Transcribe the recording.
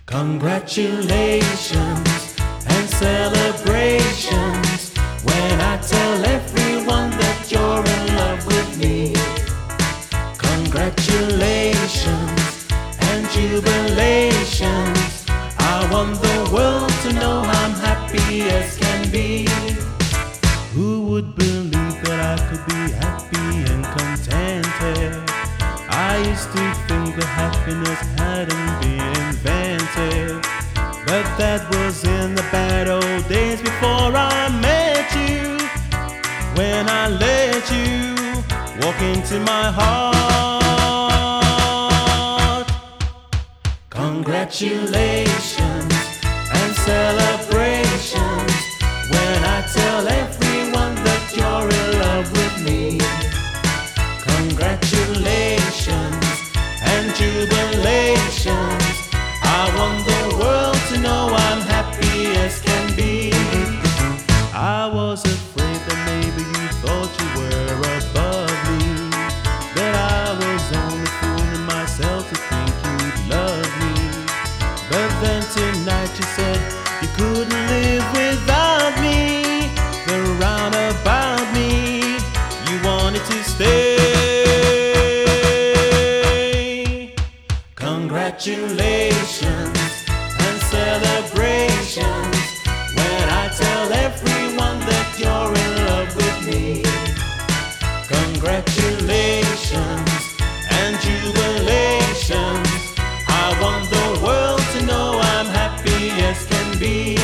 Congratulations and celebrations when I tell everyone that you're in love with me. Congratulations and jubilations. I want the world to know I'm happy as can be. Who would believe that I could be happy and contented? I used to think that happiness hadn't been invented, but that was in the bad old days before I met you. When I let you walk into my heart. Congratulations and celebrations when I tell everyone that you're in love with me. Congratulations and jubilations. I want the world to know I'm happy as can be. I was afraid that maybe you thought you were above me, that I was only fooling myself to think you'd love me. But then tonight you said you couldn't live without me. The roundabout me, you wanted to stay. Congratulations and celebrations when I tell everyone that you're in love with me. Congratulations and jubilations. I want the world to know I'm happy as can be.